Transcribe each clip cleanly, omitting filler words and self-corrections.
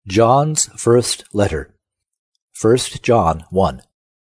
John's first letter. 1 John 1.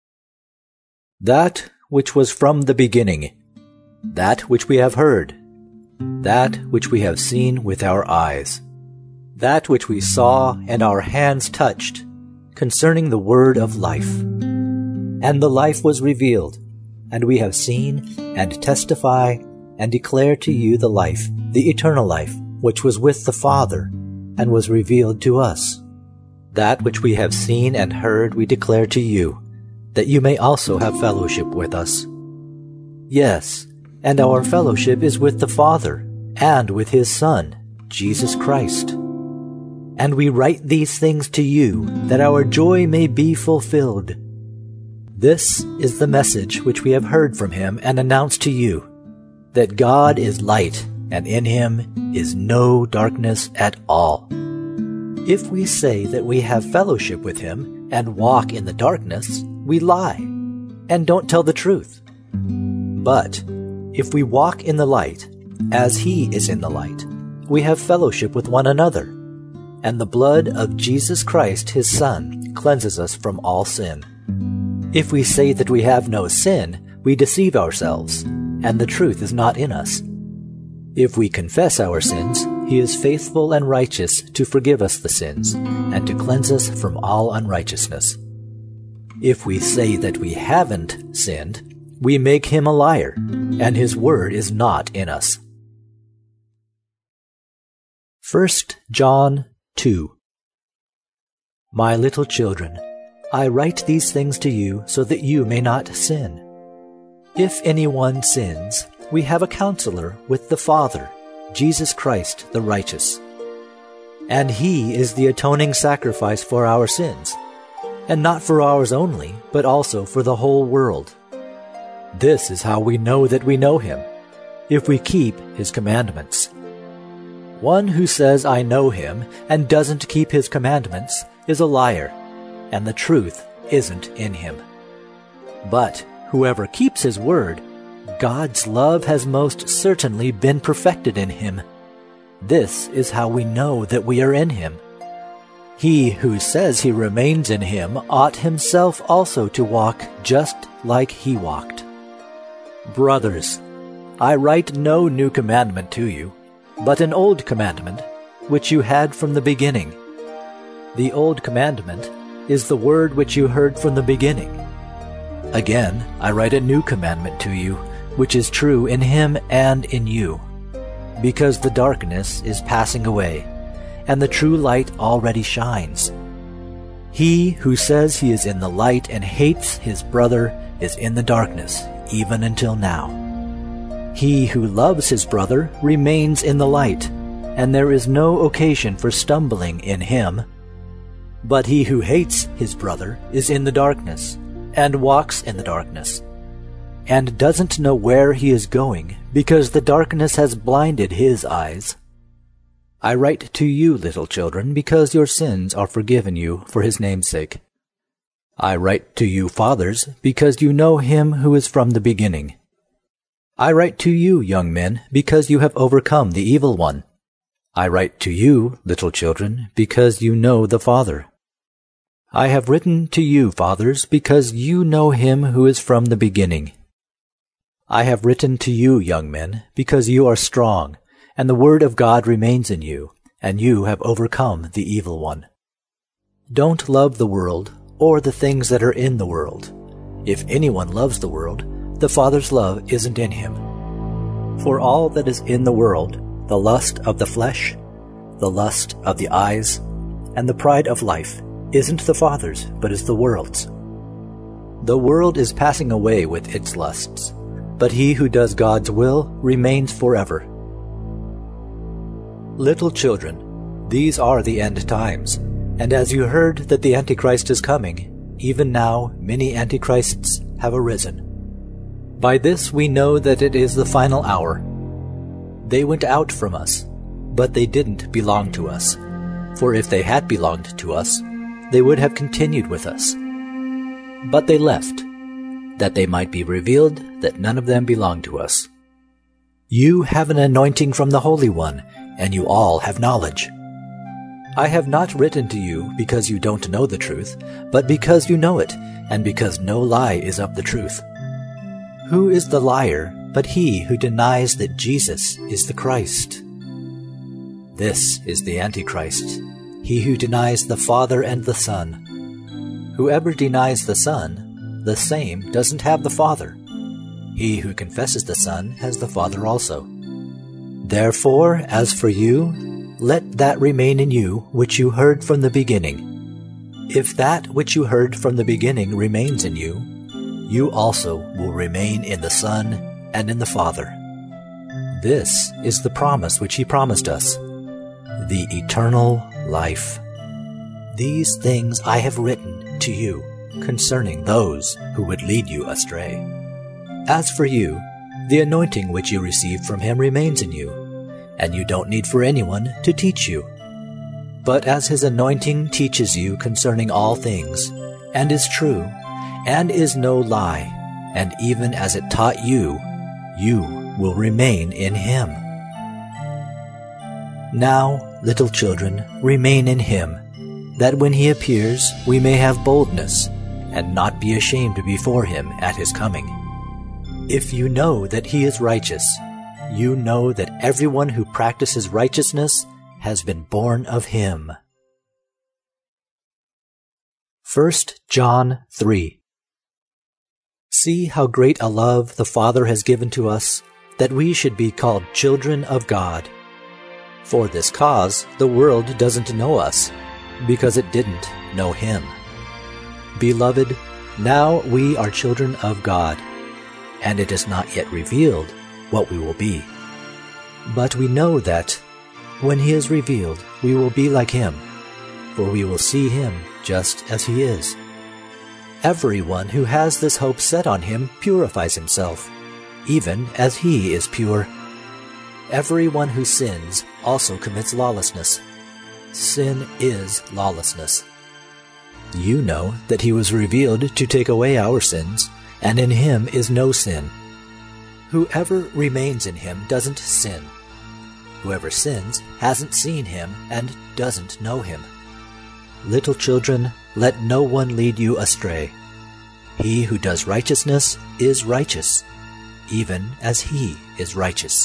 That which was from the beginning, that which we have heard, that which we have seen with our eyes, that which we saw and our hands touched, concerning the word of life. And the life was revealed, and we have seen and testify and declare to you the life, the eternal life, which was with the Father, and was revealed to us. That which we have seen and heard we declare to you, that you may also have fellowship with us. Yes, and our fellowship is with the Father, and with his Son, Jesus Christ. And we write these things to you, that our joy may be fulfilled. This is the message which we have heard from him and announced to you, that God is light, and in him is no darkness at all. If we say that we have fellowship with him and walk in the darkness, we lie, and don't tell the truth. But if we walk in the light, as he is in the light, we have fellowship with one another, and the blood of Jesus Christ his Son cleanses us from all sin. If we say that we have no sin, we deceive ourselves, and the truth is not in us. If we confess our sins, he is faithful and righteous to forgive us the sins, and to cleanse us from all unrighteousness. If we say that we haven't sinned, we make him a liar, and his word is not in us. 1 John 2. My little children, I write these things to you so that you may not sin. If anyone sins, we have a counselor with the Father, Jesus Christ the righteous. And he is the atoning sacrifice for our sins, and not for ours only, but also for the whole world. This is how we know that we know him, if we keep his commandments. One who says, I know him, and doesn't keep his commandments, is a liar, and the truth isn't in him. But whoever keeps his word, God's love has most certainly been perfected in him. This is how we know that we are in him. He who says he remains in him ought himself also to walk just like he walked. Brothers, I write no new commandment to you, but an old commandment, which you had from the beginning. The old commandment is the word which you heard from the beginning. Again, I write a new commandment to you, which is true in him and in you, because the darkness is passing away, and the true light already shines. He who says he is in the light and hates his brother is in the darkness, even until now. He who loves his brother remains in the light, and there is no occasion for stumbling in him. But he who hates his brother is in the darkness, and walks in the darkness, and doesn't know where he is going, because the darkness has blinded his eyes. I write to you, little children, because your sins are forgiven you for his name's sake. I write to you, fathers, because you know him who is from the beginning. I write to you, young men, because you have overcome the evil one. I write to you, little children, because you know the Father. I have written to you, fathers, because you know him who is from the beginning. I have written to you, young men, because you are strong, and the word of God remains in you, and you have overcome the evil one. Don't love the world, or the things that are in the world. If anyone loves the world, the Father's love isn't in him. For all that is in the world, the lust of the flesh, the lust of the eyes, and the pride of life, isn't the Father's, but is the world's. The world is passing away with its lusts, but he who does God's will remains forever. Little children, these are the end times, and as you heard that the Antichrist is coming, even now many Antichrists have arisen. By this we know that it is the final hour. They went out from us, but they didn't belong to us. For if they had belonged to us, they would have continued with us. But they left, that they might be revealed that none of them belonged to us. You have an anointing from the Holy One, and you all have knowledge. I have not written to you because you don't know the truth, but because you know it, and because no lie is of the truth. Who is the liar but he who denies that Jesus is the Christ? This is the Antichrist, he who denies the Father and the Son. Whoever denies the Son, the same doesn't have the Father. He who confesses the Son has the Father also. Therefore, as for you, let that remain in you which you heard from the beginning. If that which you heard from the beginning remains in you, you also will remain in the Son and in the Father. This is the promise which he promised us, the eternal life. These things I have written to you concerning those who would lead you astray. As for you, the anointing which you received from him remains in you, and you don't need for anyone to teach you. But as his anointing teaches you concerning all things, and is true, and is no lie, and even as it taught you, you will remain in him. Now, little children, remain in him, that when he appears we may have boldness, and not be ashamed before him at his coming. If you know that he is righteous, you know that everyone who practices righteousness has been born of him. 1 John 3. See how great a love the Father has given to us, that we should be called children of God. For this cause the world doesn't know us, because it didn't know him. Beloved, now we are children of God, and it is not yet revealed what we will be. But we know that when he is revealed, we will be like him, for we will see him just as he is. Everyone who has this hope set on him purifies himself, even as he is pure. Everyone who sins also commits lawlessness. Sin is lawlessness. You know that he was revealed to take away our sins, and in him is no sin. Whoever remains in him doesn't sin. Whoever sins hasn't seen him and doesn't know him. Little children, let no one lead you astray. He who does righteousness is righteous, even as he is righteous.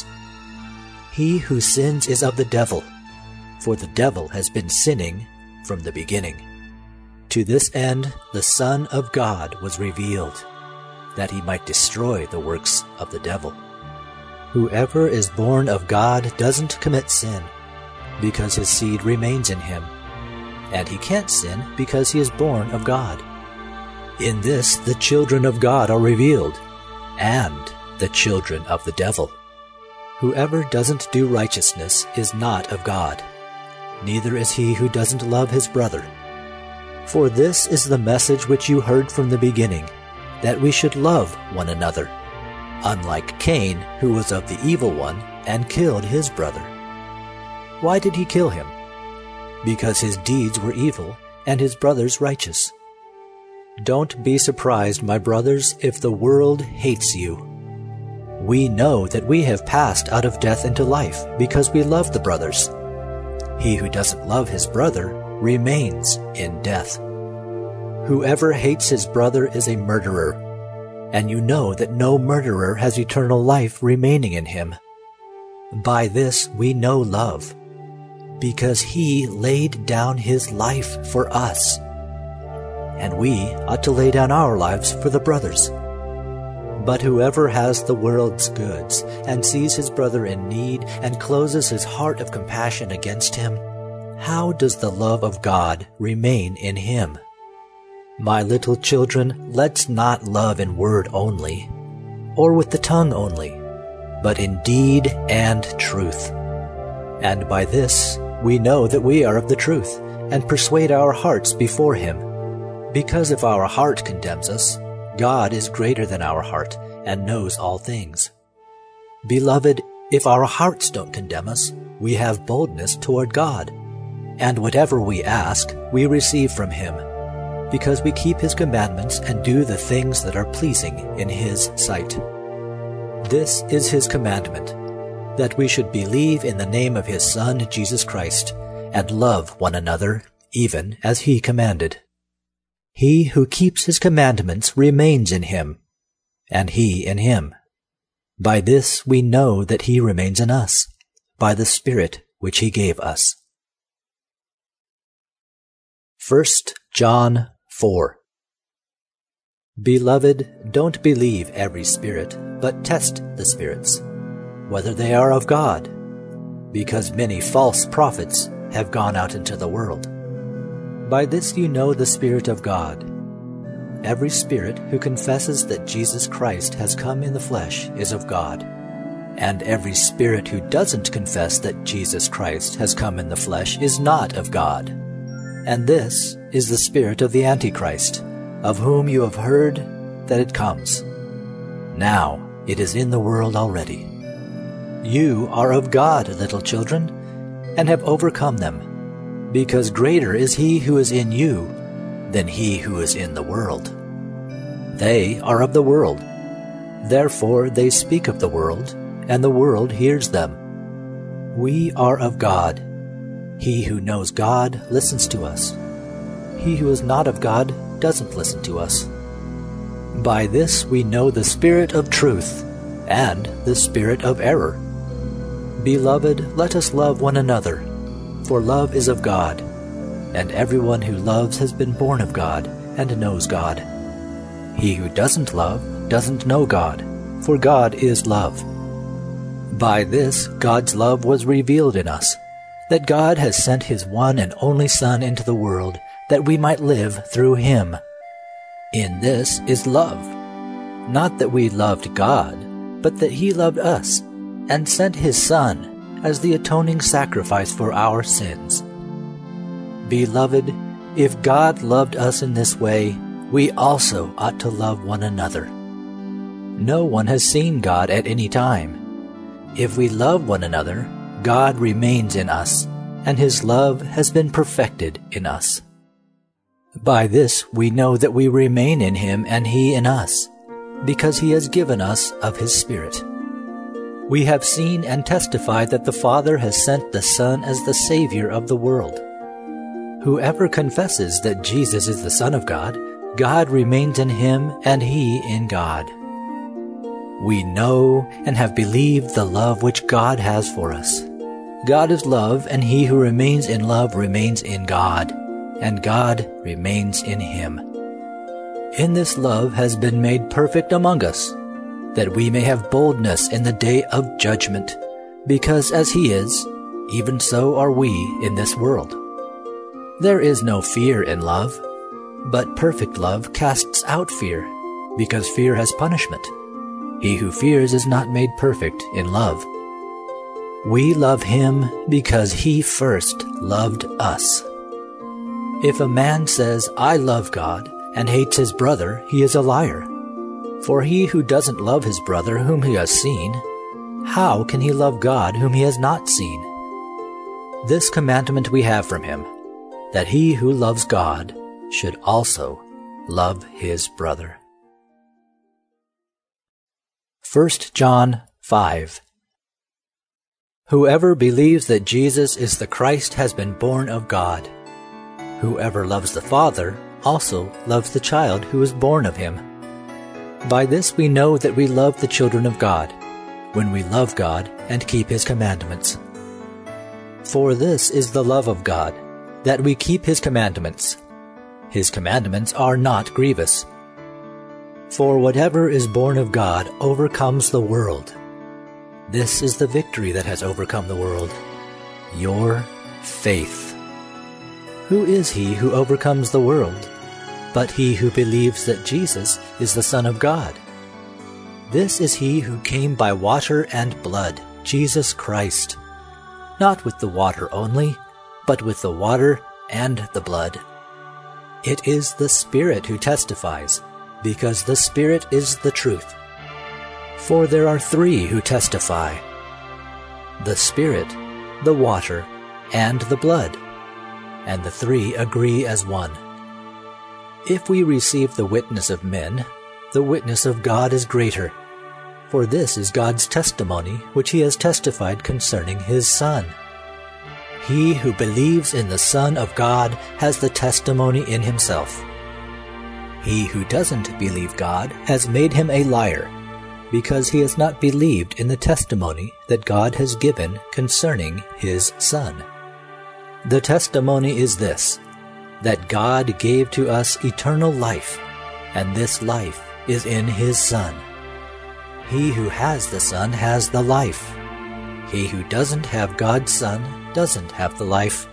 He who sins is of the devil, for the devil has been sinning from the beginning. To this end the Son of God was revealed, that he might destroy the works of the devil. Whoever is born of God doesn't commit sin, because his seed remains in him, and he can't sin because he is born of God. In this the children of God are revealed, and the children of the devil. Whoever doesn't do righteousness is not of God, neither is he who doesn't love his brother. For this is the message which you heard from the beginning, that we should love one another, unlike Cain, who was of the evil one, and killed his brother. Why did he kill him? Because his deeds were evil, and his brothers righteous. Don't be surprised, my brothers, if the world hates you. We know that we have passed out of death into life, because we love the brothers. He who doesn't love his brother remains in death. Whoever hates his brother is a murderer, and you know that no murderer has eternal life remaining in him. By this we know love, because he laid down his life for us, and we ought to lay down our lives for the brothers. But whoever has the world's goods and sees his brother in need and closes his heart of compassion against him, how does the love of God remain in him? My little children, let's not love in word only, or with the tongue only, but in deed and truth. And by this we know that we are of the truth, and persuade our hearts before him. Because if our heart condemns us, God is greater than our heart, and knows all things. Beloved, if our hearts don't condemn us, we have boldness toward God, and whatever we ask, we receive from him, because we keep his commandments and do the things that are pleasing in his sight. This is his commandment, that we should believe in the name of his Son, Jesus Christ, and love one another, even as he commanded. He who keeps his commandments remains in him, and he in him. By this we know that he remains in us, by the Spirit which he gave us. 1 John 4. Beloved, don't believe every spirit, but test the spirits, whether they are of God, because many false prophets have gone out into the world. By this you know the Spirit of God. Every spirit who confesses that Jesus Christ has come in the flesh is of God, and every spirit who doesn't confess that Jesus Christ has come in the flesh is not of God. And this is the spirit of the Antichrist, of whom you have heard that it comes. Now it is in the world already. You are of God, little children, and have overcome them, because greater is he who is in you than he who is in the world. They are of the world. Therefore they speak of the world, and the world hears them. We are of God. He who knows God listens to us. He who is not of God doesn't listen to us. By this we know the spirit of truth and the spirit of error. Beloved, let us love one another, for love is of God, and everyone who loves has been born of God and knows God. He who doesn't love doesn't know God, for God is love. By this God's love was revealed in us, that God has sent his one and only Son into the world, that we might live through him. In this is love, not that we loved God, but that he loved us, and sent his Son as the atoning sacrifice for our sins. Beloved, if God loved us in this way, we also ought to love one another. No one has seen God at any time. If we love one another, God remains in us, and his love has been perfected in us. By this we know that we remain in him and he in us, because he has given us of his Spirit. We have seen and testified that the Father has sent the Son as the Savior of the world. Whoever confesses that Jesus is the Son of God, God remains in him and he in God. We know and have believed the love which God has for us. God is love, and he who remains in love remains in God, and God remains in him. In this love has been made perfect among us, that we may have boldness in the day of judgment, because as he is, even so are we in this world. There is no fear in love, but perfect love casts out fear, because fear has punishment. He who fears is not made perfect in love. We love him because he first loved us. If a man says, "I love God," and hates his brother, he is a liar. For he who doesn't love his brother whom he has seen, how can he love God whom he has not seen? This commandment we have from him, that he who loves God should also love his brother. 1 John 5. Whoever believes that Jesus is the Christ has been born of God. Whoever loves the Father also loves the child who is born of him. By this we know that we love the children of God, when we love God and keep his commandments. For this is the love of God, that we keep his commandments. His commandments are not grievous. For whatever is born of God overcomes the world. This is the victory that has overcome the world, your faith. Who is he who overcomes the world, but he who believes that Jesus is the Son of God? This is he who came by water and blood, Jesus Christ, not with the water only, but with the water and the blood. It is the Spirit who testifies, because the Spirit is the truth. For there are three who testify: the Spirit, the water, and the blood, and the three agree as one. If we receive the witness of men, the witness of God is greater. For this is God's testimony which he has testified concerning his Son. He who believes in the Son of God has the testimony in himself. He who doesn't believe God has made him a liar, because he has not believed in the testimony that God has given concerning his Son. The testimony is this, that God gave to us eternal life, and this life is in his Son. He who has the Son has the life. He who doesn't have God's Son doesn't have the life.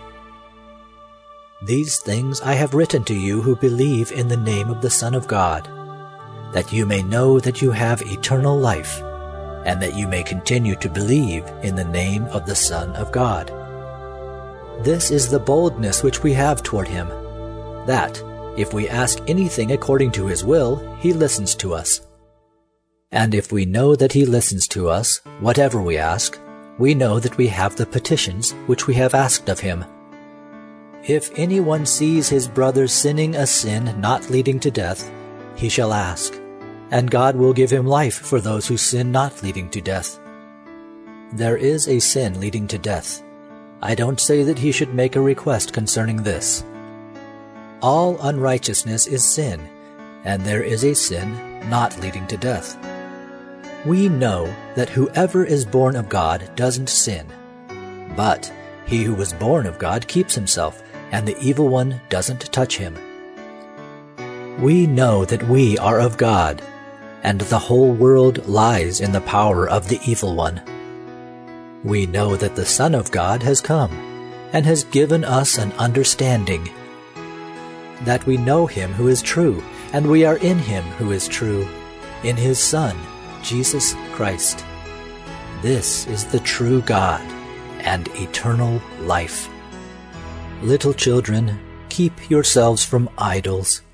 These things I have written to you who believe in the name of the Son of God, that you may know that you have eternal life, and that you may continue to believe in the name of the Son of God. This is the boldness which we have toward him, that, if we ask anything according to his will, he listens to us. And if we know that he listens to us, whatever we ask, we know that we have the petitions which we have asked of him. If anyone sees his brother sinning a sin not leading to death, he shall ask, and God will give him life for those who sin not leading to death. There is a sin leading to death. I don't say that he should make a request concerning this. All unrighteousness is sin, and there is a sin not leading to death. We know that whoever is born of God doesn't sin, but he who was born of God keeps himself, and the evil one doesn't touch him. We know that we are of God, and the whole world lies in the power of the evil one. We know that the Son of God has come, and has given us an understanding, that we know him who is true, and we are in him who is true, in his Son, Jesus Christ. This is the true God and eternal life. Little children, keep yourselves from idols.